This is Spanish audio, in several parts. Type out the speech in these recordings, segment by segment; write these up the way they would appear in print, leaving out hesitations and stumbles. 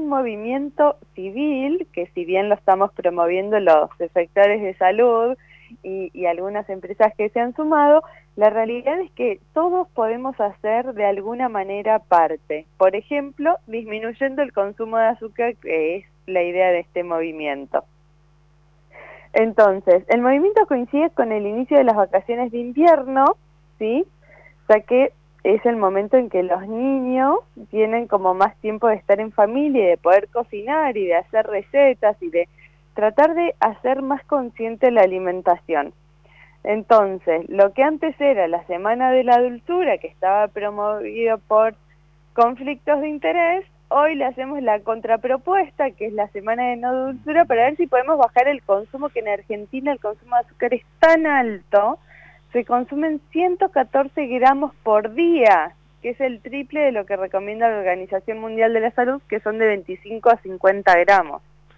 un movimiento civil que, si bien lo estamos promoviendo los sectores de salud y algunas empresas que se han sumado, la realidad es que todos podemos hacer de alguna manera parte. Por ejemplo, disminuyendo el consumo de azúcar, que es la idea de este movimiento. Entonces, el movimiento coincide con el inicio de las vacaciones de invierno, ¿sí? Ya que es el momento en que los niños tienen como más tiempo de estar en familia y de poder cocinar y de hacer recetas y de tratar de hacer más consciente la alimentación. Entonces, lo que antes era la Semana de la Dulzura, que estaba promovido por conflictos de interés, hoy le hacemos la contrapropuesta, que es la Semana de No Dulzura, para ver si podemos bajar el consumo, que en Argentina el consumo de azúcar es tan alto. Se consumen 114 gramos por día, que es el triple de lo que recomienda la Organización Mundial de la Salud, que son de 25 a 50 gramos.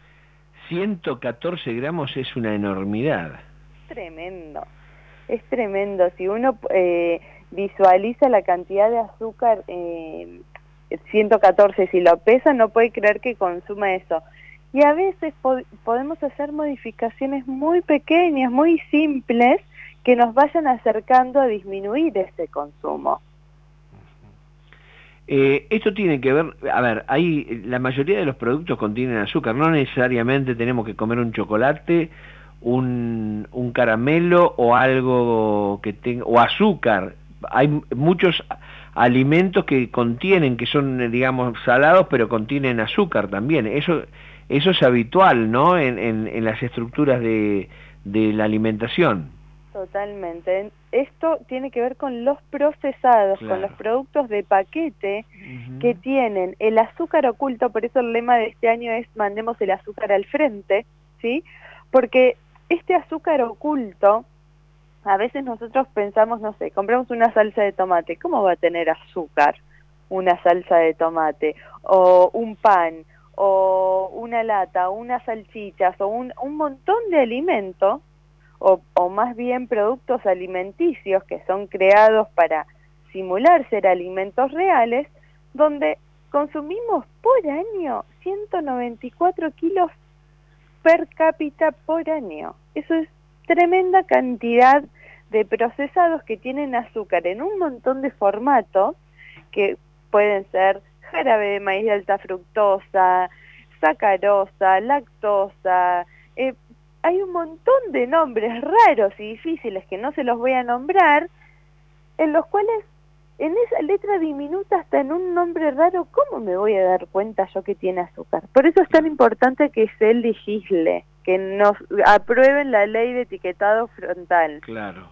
114 gramos es una enormidad. Es tremendo. Si uno visualiza la cantidad de azúcar, 114, si lo pesa, no puede creer que consuma eso. Y a veces podemos hacer modificaciones muy pequeñas, muy simples, que nos vayan acercando a disminuir ese consumo. Esto tiene que ver, a ver, la mayoría de los productos contienen azúcar, no necesariamente tenemos que comer un chocolate, un caramelo o algo que tenga, o azúcar. Hay muchos alimentos que contienen, que son, digamos, salados, pero contienen azúcar también. Eso es habitual, ¿no?, en las estructuras de la alimentación. Totalmente. Esto tiene que ver con los procesados, claro, con los productos de paquete que tienen el azúcar oculto. Por eso el lema de este año es mandemos el azúcar al frente, ¿sí? Porque este azúcar oculto, a veces nosotros pensamos, no sé, compramos una salsa de tomate, ¿cómo va a tener azúcar una salsa de tomate? O un pan, o una lata, o unas salchichas, o un montón de alimentos, o más bien productos alimenticios que son creados para simular ser alimentos reales, donde consumimos por año 194 kilos per cápita por año. Eso es tremenda cantidad de procesados que tienen azúcar en un montón de formatos, que pueden ser jarabe de maíz de alta fructosa, sacarosa, lactosa. Hay un montón de nombres raros y difíciles que no se los voy a nombrar, en los cuales en esa letra diminuta, hasta en un nombre raro, ¿cómo me voy a dar cuenta yo que tiene azúcar? Por eso es tan importante que se legisle, que nos aprueben la ley de etiquetado frontal. Claro,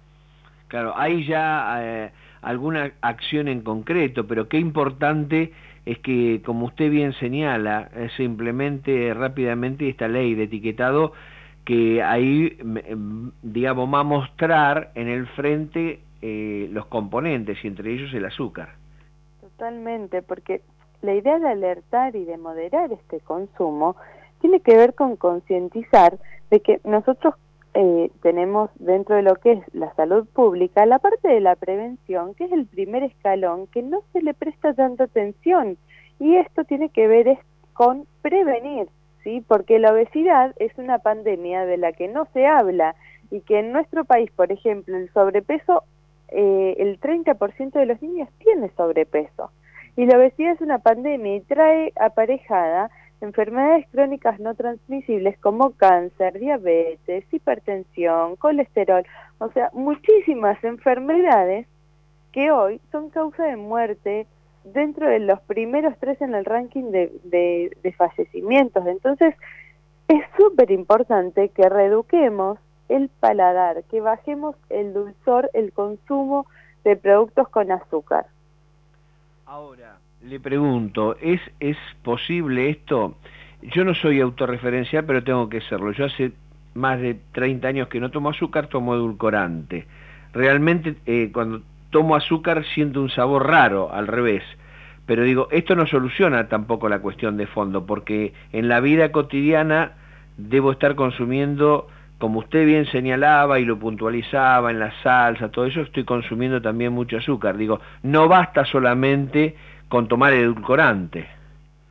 hay ya alguna acción en concreto, pero qué importante es que, como usted bien señala, se implemente rápidamente esta ley de etiquetado, que ahí, digamos, va a mostrar en el frente los componentes, y entre ellos el azúcar. Totalmente, porque la idea de alertar y de moderar este consumo tiene que ver con concientizar de que nosotros tenemos dentro de lo que es la salud pública la parte de la prevención, que es el primer escalón, que no se le presta tanta atención, y esto tiene que ver con prevenir, ¿sí? Porque la obesidad es una pandemia de la que no se habla, y que en nuestro país, por ejemplo, el sobrepeso, el 30% de los niños tiene sobrepeso, y la obesidad es una pandemia y trae aparejada enfermedades crónicas no transmisibles como cáncer, diabetes, hipertensión, colesterol, o sea, muchísimas enfermedades que hoy son causa de muerte dentro de los primeros 3 en el ranking de fallecimientos. Entonces, es súper importante que reeduquemos el paladar, que bajemos el dulzor, el consumo de productos con azúcar. Ahora, le pregunto, ¿es posible esto? Yo no soy autorreferencial, pero tengo que serlo. Yo hace más de 30 años que no tomo azúcar, tomo edulcorante. Realmente, cuando tomo azúcar siento un sabor raro, al revés. Pero digo, esto no soluciona tampoco la cuestión de fondo, porque en la vida cotidiana debo estar consumiendo, como usted bien señalaba y lo puntualizaba, en la salsa, todo eso, estoy consumiendo también mucho azúcar. Digo, no basta solamente con tomar edulcorante.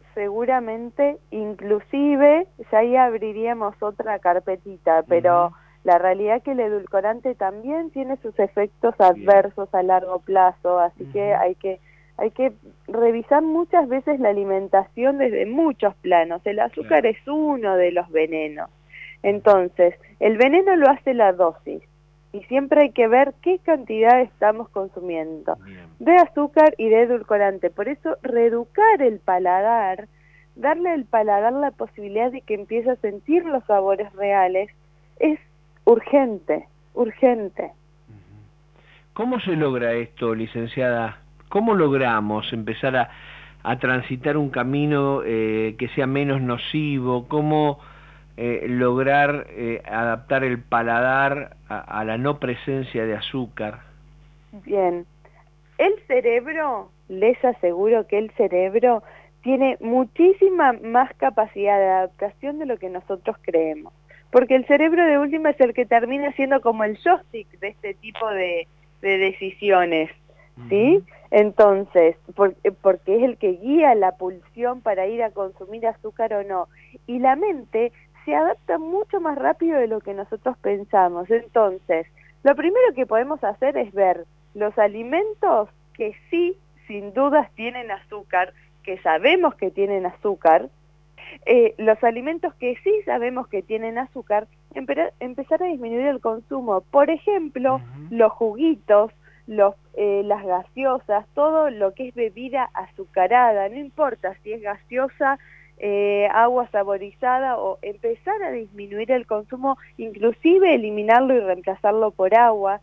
seguramente, inclusive, ya ahí abriríamos otra carpetita, pero la realidad es que el edulcorante también tiene sus efectos adversos a largo plazo, así que hay que revisar muchas veces la alimentación desde muchos planos. El azúcar es uno de los venenos. Entonces, el veneno lo hace la dosis, y siempre hay que ver qué cantidad estamos consumiendo de azúcar y de edulcorante. Por eso, reeducar el paladar, darle al paladar la posibilidad de que empiece a sentir los sabores reales, es urgente, urgente. ¿Cómo se logra esto, licenciada? ¿Cómo logramos empezar a transitar un camino que sea menos nocivo? ¿Cómo lograr adaptar el paladar a la no presencia de azúcar? Bien, el cerebro, les aseguro que el cerebro tiene muchísima más capacidad de adaptación de lo que nosotros creemos, porque el cerebro de última es el que termina siendo como el joystick de este tipo de decisiones, ¿sí? Entonces, porque es el que guía la pulsión para ir a consumir azúcar o no, y la mente se adapta mucho más rápido de lo que nosotros pensamos. Entonces, lo primero que podemos hacer es ver los alimentos que sí, sin dudas, tienen azúcar, que sabemos que tienen azúcar, los alimentos que sí sabemos que tienen azúcar, empezar a disminuir el consumo. Por ejemplo, los juguitos, las gaseosas, todo lo que es bebida azucarada, no importa si es gaseosa, agua saborizada, o empezar a disminuir el consumo, inclusive eliminarlo y reemplazarlo por agua.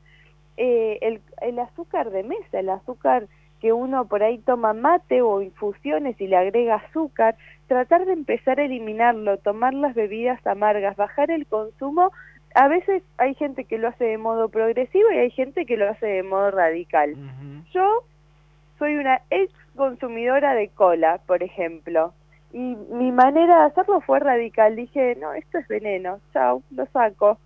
El azúcar de mesa, el azúcar que uno por ahí toma mate o infusiones y le agrega azúcar, tratar de empezar a eliminarlo, tomar las bebidas amargas, bajar el consumo. A veces hay gente que lo hace de modo progresivo y hay gente que lo hace de modo radical. Yo soy una ex consumidora de cola, por ejemplo, y mi manera de hacerlo fue radical. Dije, no, esto es veneno, chau, lo saco.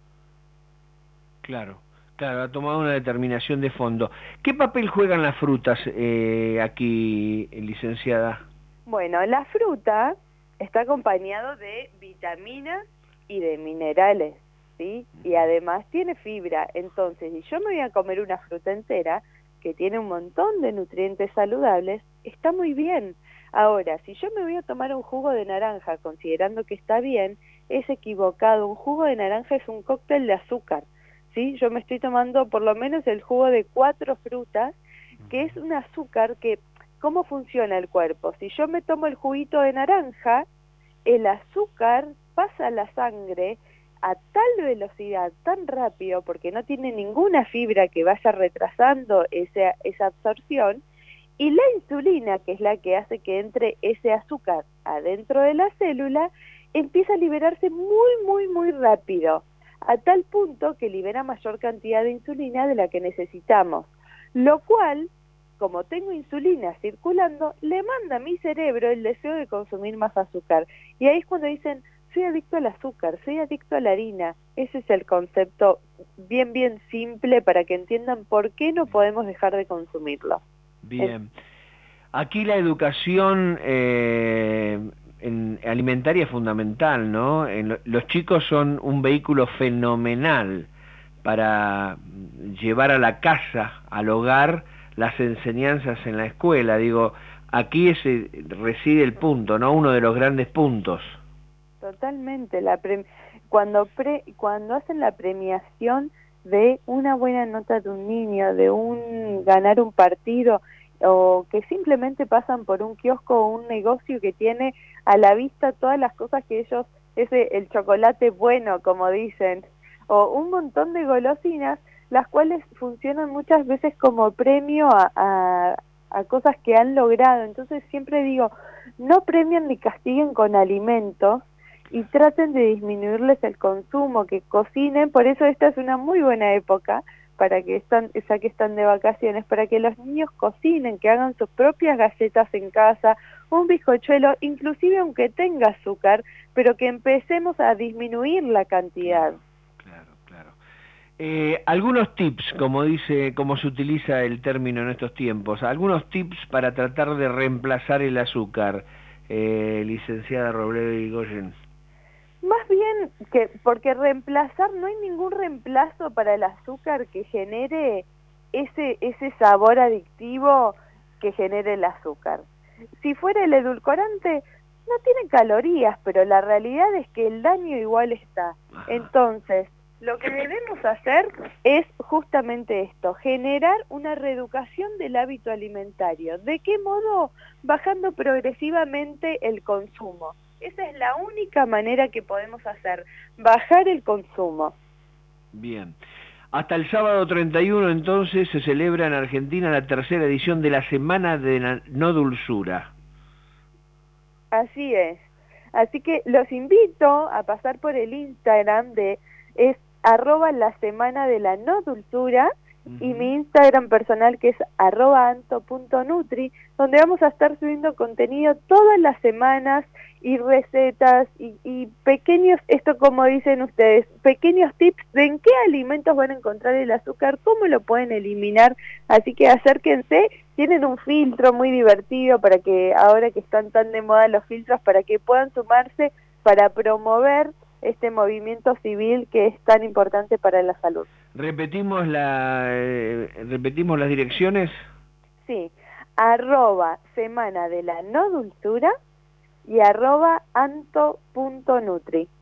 Claro, ha tomado una determinación de fondo. ¿Qué papel juegan las frutas aquí, licenciada? Bueno, la fruta está acompañado de vitaminas y de minerales, ¿sí? Y además tiene fibra. Entonces, si yo me voy a comer una fruta entera, que tiene un montón de nutrientes saludables, está muy bien. Ahora, si yo me voy a tomar un jugo de naranja considerando que está bien, es equivocado. Un jugo de naranja es un cóctel de azúcar, ¿sí? Yo me estoy tomando por lo menos el jugo de 4 frutas, que es un azúcar que, ¿cómo funciona el cuerpo? Si yo me tomo el juguito de naranja, el azúcar pasa a la sangre a tal velocidad, tan rápido, porque no tiene ninguna fibra que vaya retrasando esa absorción, y la insulina, que es la que hace que entre ese azúcar adentro de la célula, empieza a liberarse muy rápido, a tal punto que libera mayor cantidad de insulina de la que necesitamos, lo cual, como tengo insulina circulando, le manda a mi cerebro el deseo de consumir más azúcar. Y ahí es cuando dicen, soy adicto al azúcar, soy adicto a la harina. Ese es el concepto bien simple para que entiendan por qué no podemos dejar de consumirlo. Bien. Aquí la educación alimentaria es fundamental, ¿no? Los chicos son un vehículo fenomenal para llevar a la casa, al hogar, las enseñanzas en la escuela. Digo, aquí reside el punto, ¿no? Uno de los grandes puntos. Totalmente. Cuando hacen la premiación de una buena nota de un niño, de ganar un partido, o que simplemente pasan por un kiosco o un negocio que tiene a la vista todas las cosas que ellos, el chocolate bueno, como dicen, o un montón de golosinas, las cuales funcionan muchas veces como premio a cosas que han logrado. Entonces siempre digo, no premien ni castiguen con alimentos, y traten de disminuirles el consumo, que cocinen. Por eso esta es una muy buena época para que están de vacaciones, para que los niños cocinen, que hagan sus propias galletas en casa, un bizcochuelo, inclusive aunque tenga azúcar, pero que empecemos a disminuir la cantidad. Claro. Algunos tips, como se utiliza el término en estos tiempos, algunos tips para tratar de reemplazar el azúcar. licenciada Robledo Irigoyen? Más bien que porque reemplazar, no hay ningún reemplazo para el azúcar que genere ese sabor adictivo que genere el azúcar. Si fuera el edulcorante, no tiene calorías, pero la realidad es que el daño igual está. Ajá. Entonces, lo que debemos hacer es justamente esto, generar una reeducación del hábito alimentario. ¿De qué modo? Bajando progresivamente el consumo. Esa es la única manera que podemos hacer, bajar el consumo. Bien. Hasta el sábado 31 entonces se celebra en Argentina la tercera edición de la Semana de la No Dulzura. Así es. Así que los invito a pasar por el Instagram es @la semana de la no dulzura y mi Instagram personal que es @anto.nutri, donde vamos a estar subiendo contenido todas las semanas y recetas y pequeños, esto como dicen ustedes, pequeños tips de en qué alimentos van a encontrar el azúcar, cómo lo pueden eliminar, así que acérquense, tienen un filtro muy divertido para que ahora que están tan de moda los filtros, para que puedan sumarse para promover este movimiento civil que es tan importante para la salud. ¿Repetimos repetimos las direcciones? Sí, @semana de la no dulzura y @anto.nutri.